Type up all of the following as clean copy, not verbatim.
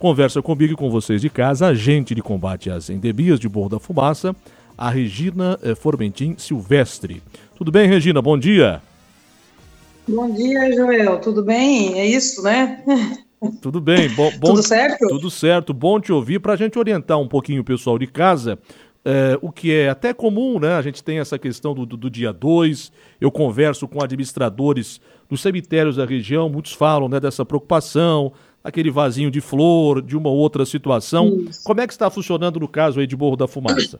Conversa comigo e com vocês de casa, agente de combate às endemias de Morro da Fumaça, a Regina Formentin Silvestre. Tudo bem, Regina? Bom dia. Bom dia, Joel. Tudo bem? É isso, né? Tudo bem. Tudo certo? Tudo certo. Bom te ouvir. Para a gente orientar um pouquinho o pessoal de casa, o que é até comum, né? A gente tem essa questão do dia 2, eu converso com administradores dos cemitérios da região, muitos falam, né, dessa preocupação, aquele vasinho de flor, de uma outra situação. Isso. Como é que está funcionando no caso aí de Morro da Fumaça?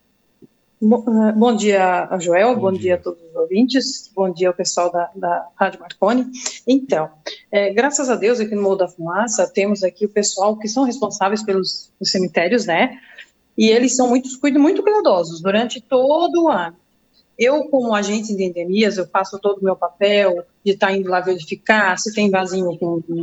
Bom dia, Joel, bom dia a todos os ouvintes, bom dia ao pessoal da Rádio Marconi. Então, graças a Deus, aqui no Morro da Fumaça, temos aqui o pessoal que são responsáveis pelos cemitérios, né? E eles são muito cuidadosos durante todo o ano. Eu, como agente de endemias, eu faço todo o meu papel de estar indo lá verificar se tem vasinho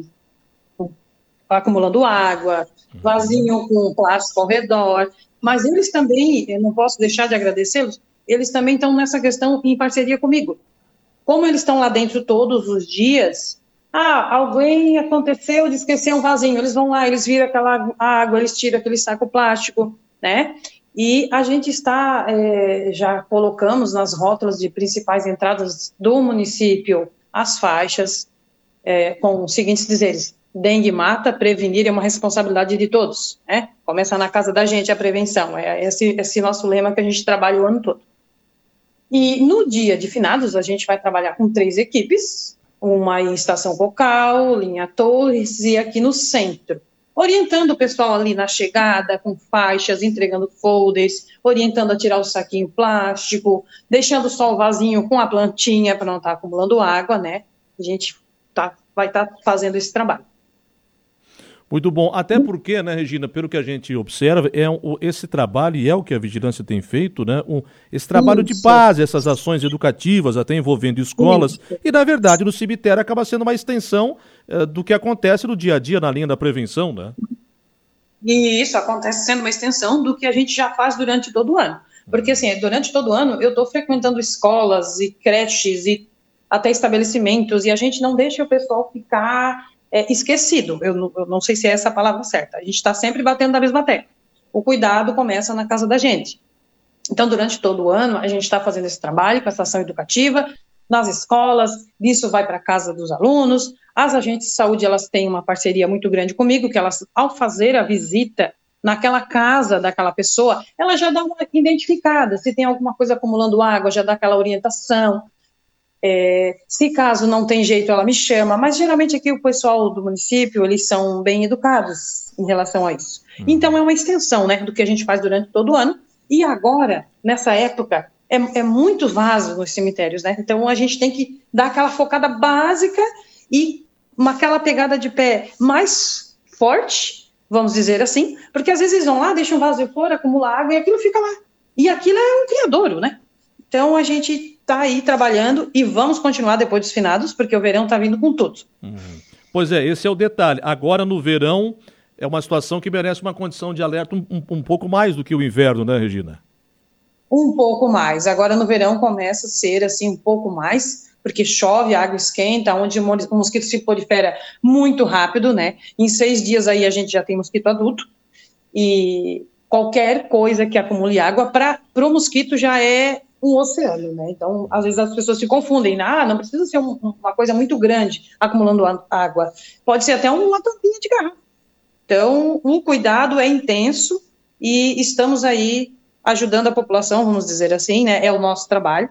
acumulando água, vasinho com plástico ao redor. Mas eles também, eu não posso deixar de agradecê-los, eles também estão nessa questão em parceria comigo. Como eles estão lá dentro todos os dias, alguém aconteceu de esquecer um vasinho, eles vão lá, eles viram aquela água, eles tiram aquele saco plástico, né? E a gente está, já colocamos nas rótulas de principais entradas do município as faixas com os seguintes dizeres: dengue mata, prevenir é uma responsabilidade de todos, né? Começa na casa da gente a prevenção, é esse nosso lema que a gente trabalha o ano todo. E no dia de finados, a gente vai trabalhar com 3 equipes, uma em Estação Cocal, Linha Torres e aqui no centro, orientando o pessoal ali na chegada, com faixas, entregando folders, orientando a tirar o saquinho plástico, deixando só o vasinho com a plantinha para não estar acumulando água, né? A gente vai estar fazendo esse trabalho. Muito bom, até porque, né, Regina, pelo que a gente observa, esse trabalho, e é o que a vigilância tem feito, né, esse trabalho de base, essas ações educativas, até envolvendo escolas, e na verdade no cemitério acaba sendo uma extensão do que acontece no dia a dia na linha da prevenção, né? E isso acontece sendo uma extensão do que a gente já faz durante todo o ano, porque assim, durante todo o ano eu estou frequentando escolas e creches e até estabelecimentos, e a gente não deixa o pessoal ficar esquecido, eu não sei se é essa a palavra certa, a gente está sempre batendo na mesma tecla, o cuidado começa na casa da gente. Então, durante todo o ano, a gente está fazendo esse trabalho com essa ação educativa, nas escolas, isso vai para a casa dos alunos, as agentes de saúde, elas têm uma parceria muito grande comigo, que elas, ao fazer a visita naquela casa daquela pessoa, ela já dá uma identificada, se tem alguma coisa acumulando água, já dá aquela orientação. Se caso não tem jeito, ela me chama, mas geralmente aqui o pessoal do município, eles são bem educados em relação a isso. Então é uma extensão, né, do que a gente faz durante todo o ano, e agora, nessa época, é muito vaso nos cemitérios, né, então a gente tem que dar aquela focada básica e aquela pegada de pé mais forte, vamos dizer assim, porque às vezes eles vão lá, deixam um vaso de flor, acumula água e aquilo fica lá, e aquilo é um criadouro, né. Então, a gente está aí trabalhando e vamos continuar depois dos finados, porque o verão está vindo com tudo. Pois é, esse é o detalhe. Agora, no verão, é uma situação que merece uma condição de alerta um pouco mais do que o inverno, né, Regina? Um pouco mais. Agora, no verão, começa a ser assim um pouco mais, porque chove, a água esquenta, onde o mosquito se prolifera muito rápido, né? Em 6 dias aí a gente já tem mosquito adulto. E qualquer coisa que acumule água, para o mosquito já é um oceano, né? Então, às vezes as pessoas se confundem, não precisa ser uma coisa muito grande acumulando água, pode ser até uma tampinha de garrafa. Então, o cuidado é intenso e estamos aí ajudando a população, vamos dizer assim, né? É o nosso trabalho.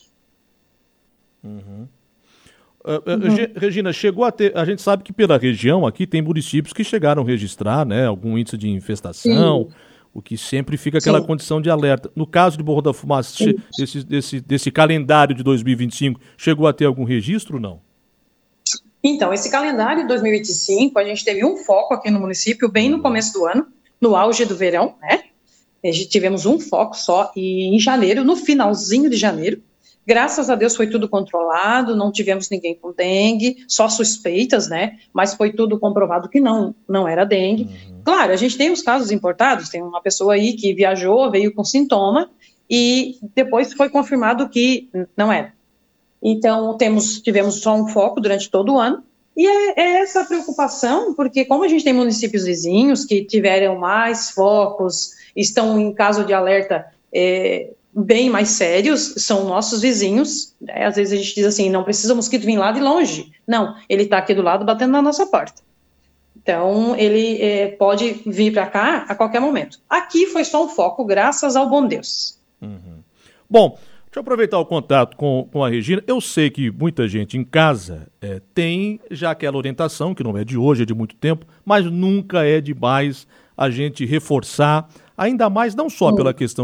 Regina, chegou a ter, a gente sabe que pela região aqui tem municípios que chegaram a registrar, né, algum índice de infestação, o que sempre fica aquela condição de alerta. No caso de Morro da Fumaça, desse calendário de 2025, chegou a ter algum registro, não? Então, esse calendário de 2025, a gente teve um foco aqui no município, bem no começo do ano, no auge do verão, né? Tivemos um foco só, e em janeiro, no finalzinho de janeiro, graças a Deus foi tudo controlado, não tivemos ninguém com dengue, só suspeitas, né? Mas foi tudo comprovado que não era dengue. Claro, a gente tem os casos importados, tem uma pessoa aí que viajou, veio com sintoma e depois foi confirmado que não era. Então, tivemos só um foco durante todo o ano E é essa preocupação, porque como a gente tem municípios vizinhos que tiveram mais focos, estão em caso de alerta bem mais sérios, são nossos vizinhos, né? Às vezes a gente diz assim, não precisa o mosquito vir lá de longe. Não, ele está aqui do lado batendo na nossa porta. Então, ele pode vir para cá a qualquer momento. Aqui foi só um foco, graças ao bom Deus. Uhum. Bom, deixa eu aproveitar o contato com a Regina. Eu sei que muita gente em casa tem já aquela orientação, que não é de hoje, é de muito tempo, mas nunca é demais a gente reforçar, ainda mais não só pela questão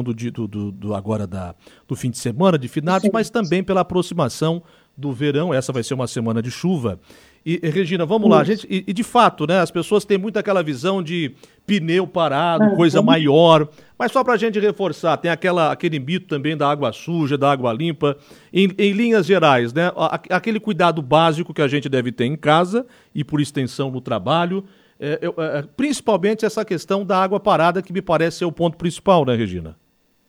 do fim de semana, de finados, mas também pela aproximação do verão. Essa vai ser uma semana de chuva. E, Regina, vamos lá, gente, e de fato, né, as pessoas têm muito aquela visão de pneu parado, coisa maior, mas só para a gente reforçar, tem aquele mito também da água suja, da água limpa, em linhas gerais, né, aquele cuidado básico que a gente deve ter em casa e por extensão no trabalho, principalmente essa questão da água parada, que me parece ser o ponto principal, né, Regina?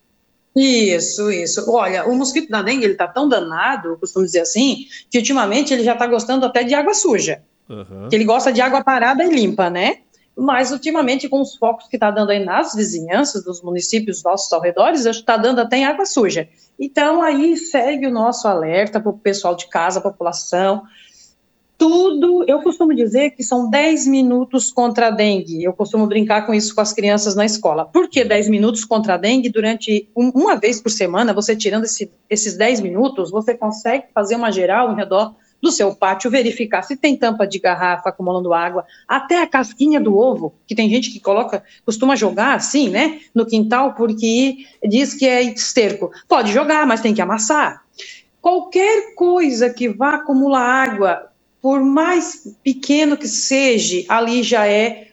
Isso. Olha, o mosquito da dengue, ele tá tão danado, eu costumo dizer assim, que ultimamente ele já tá gostando até de água suja. Que ele gosta de água parada e limpa, né? Mas ultimamente, com os focos que tá dando aí nas vizinhanças dos municípios nossos ao redor, está dando até em água suja. Então, aí segue o nosso alerta para o pessoal de casa, a população. Tudo, eu costumo dizer que são 10 minutos contra a dengue. Eu costumo brincar com isso com as crianças na escola. Por que 10 minutos contra a dengue? Durante uma vez por semana, você tirando esses 10 minutos, você consegue fazer uma geral ao redor do seu pátio, verificar se tem tampa de garrafa acumulando água, até a casquinha do ovo, que tem gente que costuma jogar assim, né, no quintal, porque diz que é esterco. Pode jogar, mas tem que amassar. Qualquer coisa que vá acumular água, por mais pequeno que seja, ali já é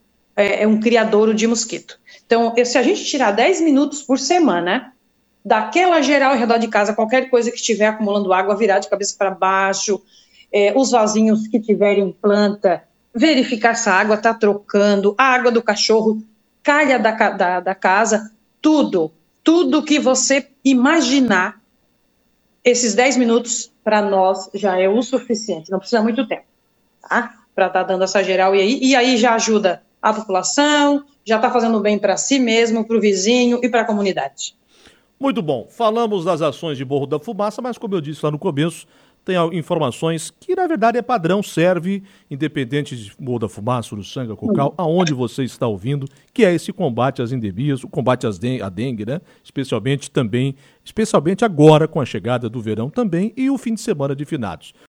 um criadouro de mosquito. Então, se a gente tirar 10 minutos por semana, daquela geral ao redor de casa, qualquer coisa que estiver acumulando água, virar de cabeça para baixo, os vasinhos que tiverem planta, verificar se a água está trocando, a água do cachorro, calha da casa, tudo que você imaginar, esses 10 minutos para nós já é o suficiente, não precisa muito tempo, tá? Para estar dando essa geral e aí já ajuda a população, já está fazendo bem para si mesmo, para o vizinho e para a comunidade. Muito bom, falamos das ações de Morro da Fumaça, mas como eu disse lá no começo, tem informações que na verdade é padrão, serve independente de Morro da Fumaça, Uruçanga, Cocal, aonde você está ouvindo, que é esse combate às endemias, o combate à dengue, né? Especialmente agora com a chegada do verão também e o fim de semana de finados.